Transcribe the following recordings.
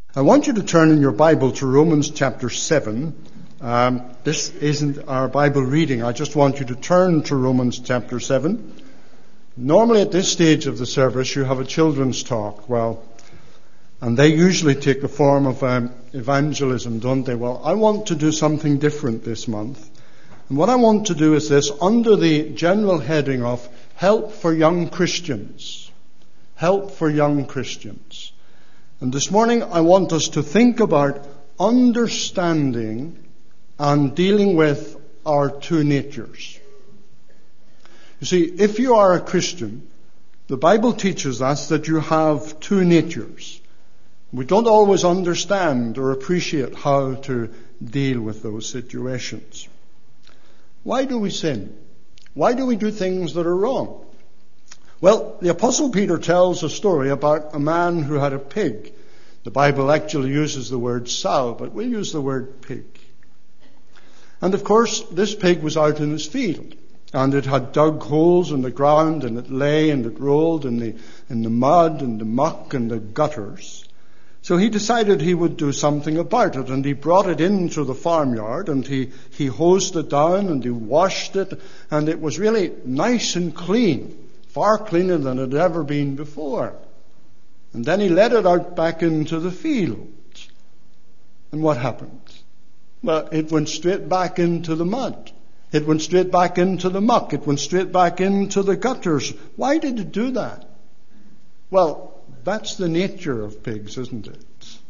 I want you to turn in your Bible to Romans chapter 7. This isn't our Bible reading. I just want you to turn to Romans chapter 7. Normally at this stage of the service you have a children's talk. And they usually take the form of evangelism, don't they? Well, I want to do something different this month. And what I want to do is this, under the general heading of Help for Young Christians. Help for Young Christians. And this morning I want us to think about understanding and dealing with our two natures. You see, if you are a Christian, the Bible teaches us that you have two natures. We don't always understand or appreciate how to deal with those situations. Why do we sin? Why do we do things that are wrong? Well, the Apostle Peter tells a story about a man who had a pig. The Bible actually uses the word sow, but we'll use the word pig. And of course, this pig was out in his field, and it had dug holes in the ground, and it lay and it rolled in the mud and the muck and the gutters. So he decided he would do something about it, and he brought it into the farmyard, and he hosed it down, and he washed it, and it was really nice and clean. Far cleaner than it had ever been before. And then he let it out back into the field. And what happened? Well, it went straight back into the mud. It went straight back into the muck. It went straight back into the gutters. Why did it do that? Well, that's the nature of pigs, isn't it?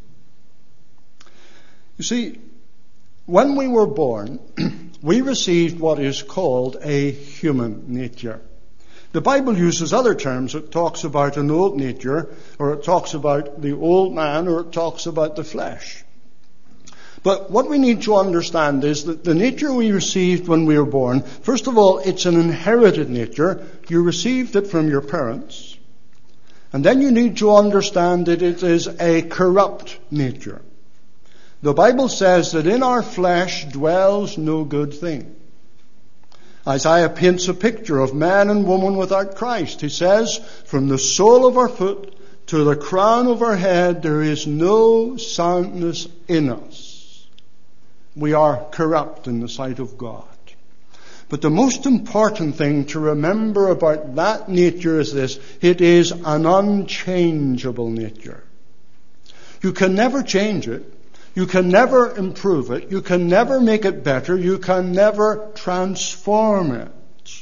You see, when we were born, we received what is called a human nature. The Bible uses other terms. It talks about an old nature, or it talks about the old man, or it talks about the flesh. But what we need to understand is that the nature we received when we were born, first of all, it's an inherited nature. You received it from your parents. And then you need to understand that it is a corrupt nature. The Bible says that in our flesh dwells no good thing. Isaiah paints a picture of man and woman without Christ. He says, from the sole of our foot to the crown of our head, there is no soundness in us. We are corrupt in the sight of God. But the most important thing to remember about that nature is this: it is an unchangeable nature. You can never change it. You can never improve it. You can never make it better. You can never transform it.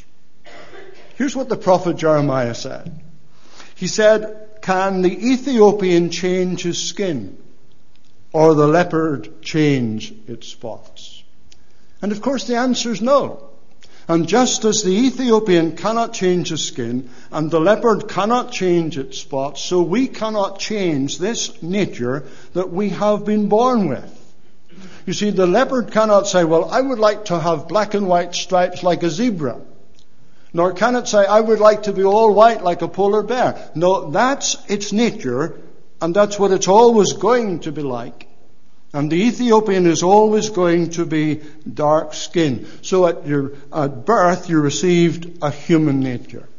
Here's what the prophet Jeremiah said. He said, can the Ethiopian change his skin, or the leopard change its spots? And of course the answer is no. And just as the Ethiopian cannot change his skin, and the leopard cannot change its spots, so we cannot change this nature that we have been born with. You see, the leopard cannot say, well, I would like to have black and white stripes like a zebra. Nor can it say, I would like to be all white like a polar bear. No, that's its nature, and that's what it's always going to be like. And the Ethiopian is always going to be dark skinned. So at birth you received a human nature.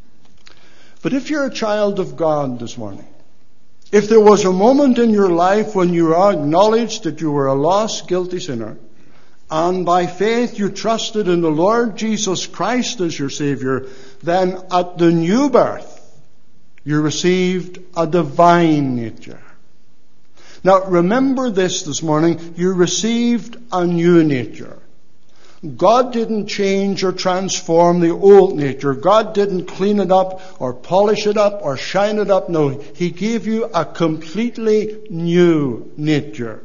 But if you're a child of God this morning, if there was a moment in your life when you acknowledged that you were a lost, guilty sinner, and by faith you trusted in the Lord Jesus Christ as your Savior, then at the new birth you received a divine nature. Now remember this morning, you received a new nature. God didn't change or transform the old nature. God didn't clean it up or polish it up or shine it up. No, He gave you a completely new nature.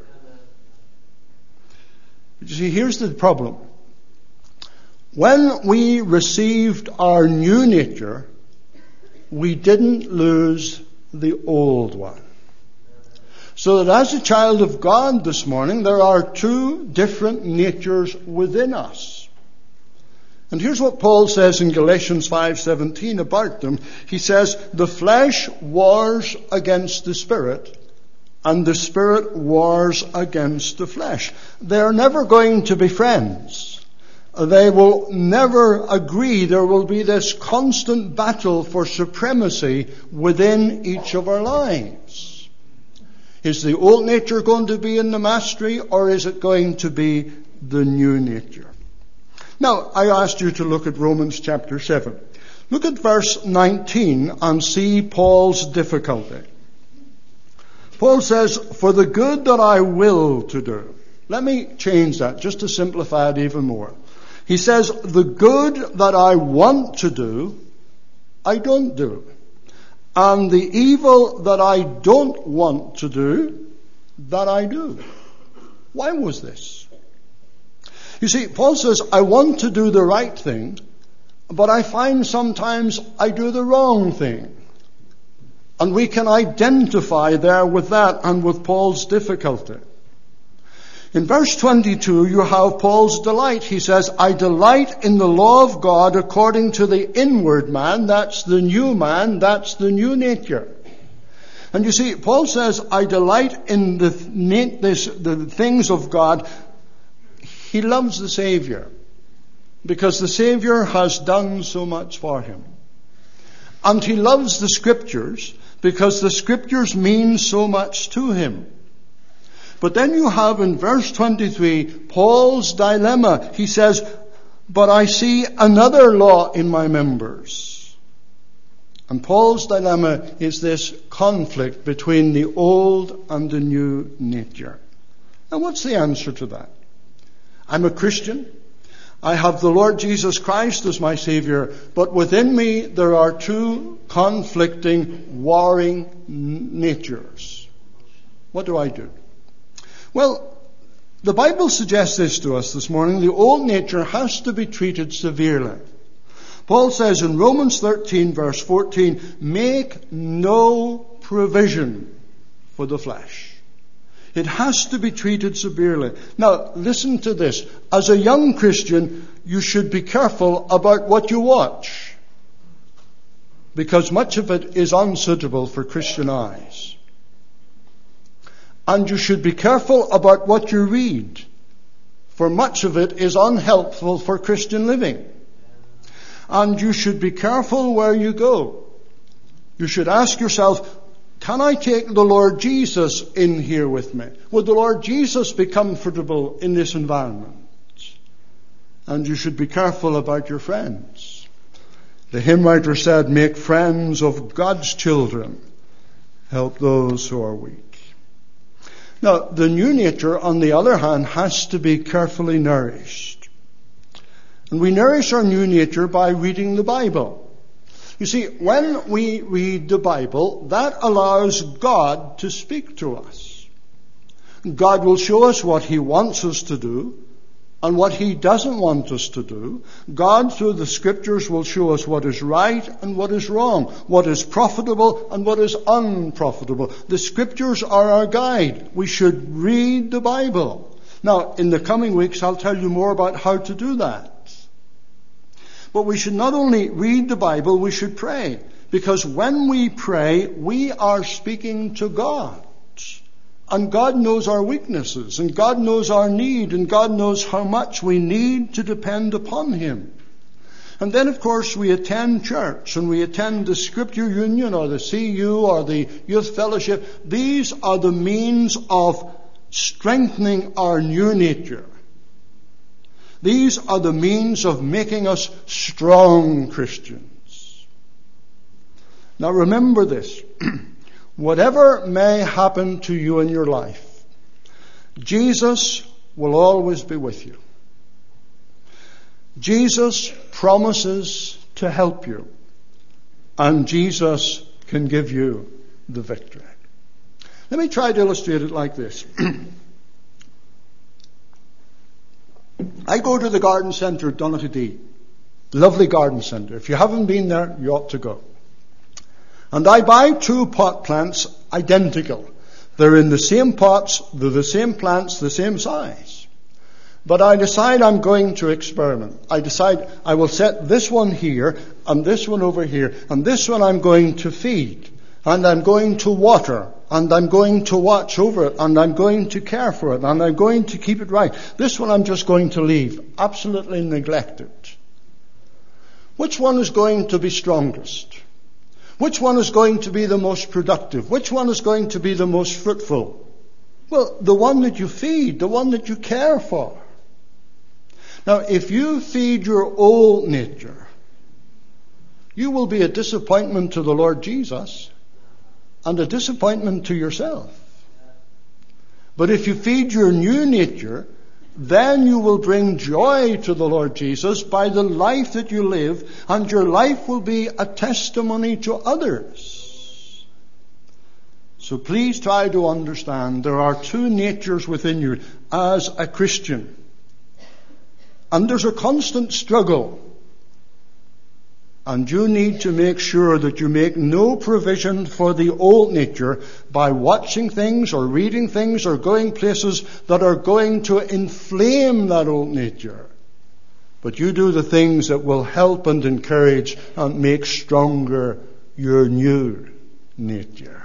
But you see, here's the problem. When we received our new nature, we didn't lose the old one. So that as a child of God this morning, there are two different natures within us. And here's what Paul says in Galatians 5:17 about them. He says, the flesh wars against the spirit, and the spirit wars against the flesh. They're never going to be friends. They will never agree. There will be this constant battle for supremacy within each of our lives. Is the old nature going to be in the mastery, or is it going to be the new nature? Now, I asked you to look at Romans chapter 7. Look at verse 19 and see Paul's difficulty. Paul says, for the good that I will to do. Let me change that just to simplify it even more. He says, the good that I want to do, I don't do. And the evil that I don't want to do, that I do. Why was this? You see, Paul says, I want to do the right thing, but I find sometimes I do the wrong thing. And we can identify there with that and with Paul's difficulty. In verse 22, you have Paul's delight. He says, I delight in the law of God according to the inward man. That's the new man. That's the new nature. And you see, Paul says, I delight in the things of God. He loves the Savior because the Savior has done so much for him. And he loves the Scriptures because the Scriptures mean so much to him. But then you have in verse 23, Paul's dilemma. He says, but I see another law in my members. And Paul's dilemma is this conflict between the old and the new nature. Now what's the answer to that? I'm a Christian. I have the Lord Jesus Christ as my Savior. But within me there are two conflicting, warring natures. What do I do? Well, the Bible suggests this to us this morning. The old nature has to be treated severely. Paul says in Romans 13 verse 14, make no provision for the flesh. It has to be treated severely. Now, listen to this. As a young Christian, you should be careful about what you watch, because much of it is unsuitable for Christian eyes. And you should be careful about what you read, for much of it is unhelpful for Christian living. And you should be careful where you go. You should ask yourself, can I take the Lord Jesus in here with me? Would the Lord Jesus be comfortable in this environment? And you should be careful about your friends. The hymn writer said, make friends of God's children. Help those who are weak. Now, the new nature, on the other hand, has to be carefully nourished. And we nourish our new nature by reading the Bible. You see, when we read the Bible, that allows God to speak to us. God will show us what He wants us to do and what He doesn't want us to do. God, through the Scriptures, will show us what is right and what is wrong, what is profitable and what is unprofitable. The Scriptures are our guide. We should read the Bible. Now, in the coming weeks, I'll tell you more about how to do that. But we should not only read the Bible, we should pray. Because when we pray, we are speaking to God. And God knows our weaknesses, and God knows our need, and God knows how much we need to depend upon Him. And then, of course, we attend church, and we attend the Scripture Union, or the CU, or the Youth Fellowship. These are the means of strengthening our new nature. These are the means of making us strong Christians. Now remember this. Whatever may happen to you in your life, Jesus will always be with you. Jesus promises to help you, and Jesus can give you the victory. Let me try to illustrate it like this. I go to the garden centre at Donaghadee. Lovely garden centre. If you haven't been there, you ought to go. And I buy 2 pot plants identical. They're in the same pots, they're the same plants, the same size. But I decide I'm going to experiment. I decide I will set this one here, and this one over here, and this one I'm going to feed, and I'm going to water, and I'm going to watch over it, and I'm going to care for it, and I'm going to keep it right. This one I'm just going to leave, absolutely neglected. Which one is going to be strongest? Which one is going to be the most productive? Which one is going to be the most fruitful? Well, the one that you feed, the one that you care for. Now, if you feed your old nature, you will be a disappointment to the Lord Jesus and a disappointment to yourself. But if you feed your new nature, then you will bring joy to the Lord Jesus by the life that you live, and your life will be a testimony to others. So please try to understand there are two natures within you as a Christian. And there's a constant struggle. And you need to make sure that you make no provision for the old nature by watching things or reading things or going places that are going to inflame that old nature. But you do the things that will help and encourage and make stronger your new nature.